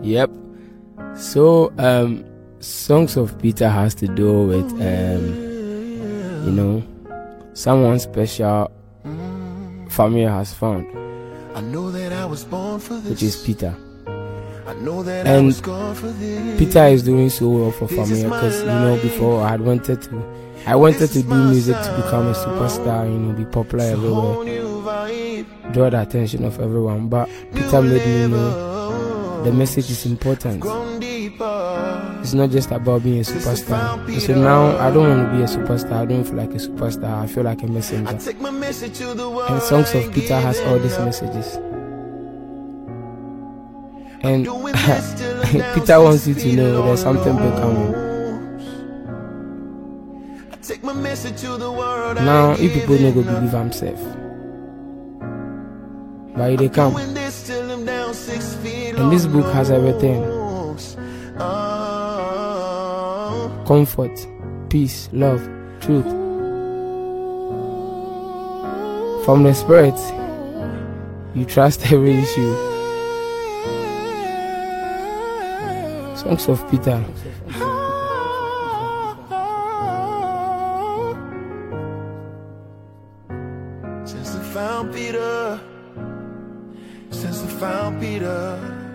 Yep. So, Songs of Peter has to do with, someone special family has found, I know that I was born for this. which is Peter. I know that And I was born for this. Peter is doing so well for family because, before I wanted to do music to become a superstar, be popular everywhere, draw the attention of everyone. But Peter made me know the message is important. It's not just about being a superstar. So now I don't want to be a superstar. I don't feel like a superstar. I feel like a messenger. And Songs of Peter has all these messages. And Peter wants you to know there's something big coming. Now, if people don't go believe I'm safe, but they come. And this book has everything: comfort, peace, love, truth. From the Spirit, you trust every issue. Songs of Peter. Since I found Peter,